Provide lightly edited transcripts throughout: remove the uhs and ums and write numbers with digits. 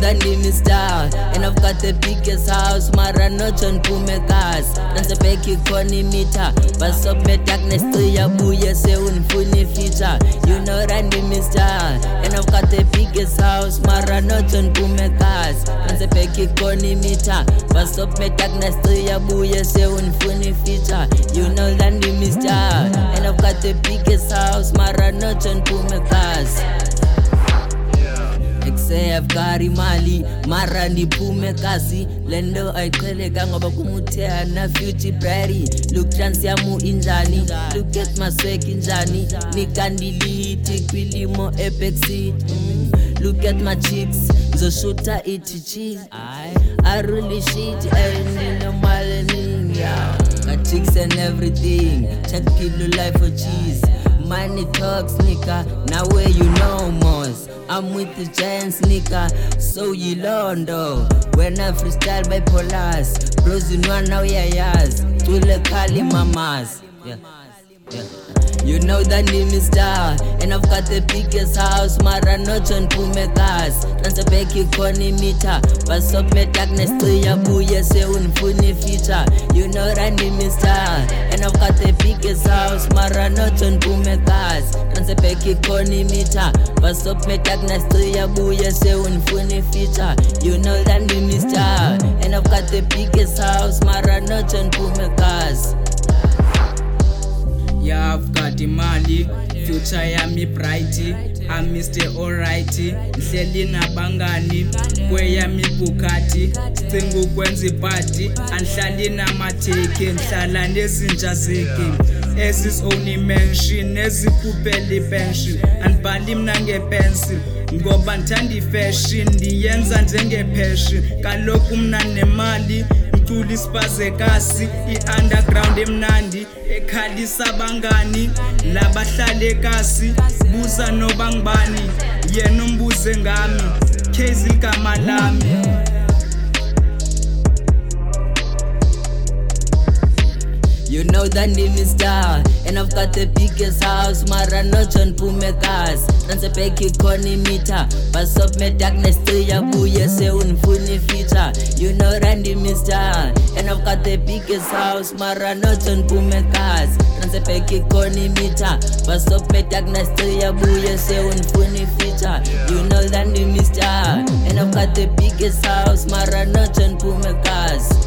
that name is Star, and I've got the biggest house. Mara not on Pumekas. Dance a peki koni meter. Pass up me darkness to ya buya se unfuni feature. You know that name is Star, and I've got the biggest house. Mara not on Pumekas. Dance a peki koni meter. Pass up me darkness to ya buya se unfuni feature. You know that name is Star, and I've got the biggest house. Mara not on Pumekas. Say I've got imali, mara niphume kasi. Lendo ayicheleka ngoba kumuthea na future berry. Look chance yamu injani, look at my swag injani. Nikandilithi kwilimo epexi. Look at my cheeks, zoshuta iti cheese. I really shit and no malaning, yeah. Got chicks and everything, check kilo life for cheese. Money talks, nigga, now where you know most. I'm with the giants, nigga, so you londo. When I freestyle by Polas, bros in one now, yes. Tule Kali Mamas, yeah. You know that name is Star, and I've got the biggest house. Mara not on Pumekas. Dance a peki koni meter. Pass up me darkness to ya buya se unfuni feature. You know that name is Star, and I've got the biggest house. Mara not on Pumekas. Dance a peki koni meter. Pass up me darkness to ya buya se unfuni feature. You know that name is Star, and I've got the biggest house. Mara not on Pumekas. Yeah, I've got imali, future yami brighty. I'm Mr. Alrighty, nhleli nabangani, kweyami Bugatti, cinga ukwenza ipati, anhlali namatheke, nhlala nezinja zeke. Ezis only mention, ezikupeli pension, anibhali mna ngepencil, ngoba ndithanda ifashion, ndiyenza njengepassion, kaloku mna nemali. Mculi sipazekasi, i-underground emnandi, ekhalisa bangani, labahlale kasi, buza noba ngibani, yena umbuze ngami, case igama lami. You know that name is Star, and I've got the biggest house. Mara not on Pumekas. Dance a peki koni meter. Pass up me darkness to ya buya se unfuni feature. You know that name is Star, and I've got the biggest house. Mara not on Pumekas. Dance a peki koni meter. Pass up me darkness to ya buya se unfuni feature. You know that name is Star, and I've got the biggest house. Mara not on Pumekas.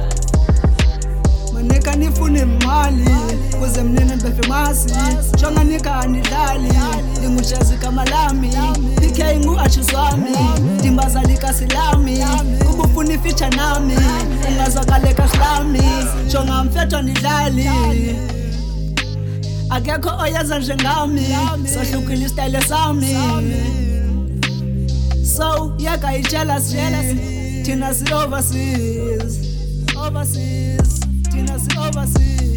Nika nifune mali, kuze mnene befemasi. Chonga nika anidali, linguchazi kama lami. PK ngu achuzwami, timbazalika silami. Kubufuni ficha nami, ungazakaleka slami. Chonga mfeto nidali, akekho oyaza njengami. Sohlukile style sami. So yaka jealousy, tina si overseas. Overseas, tina si overseas.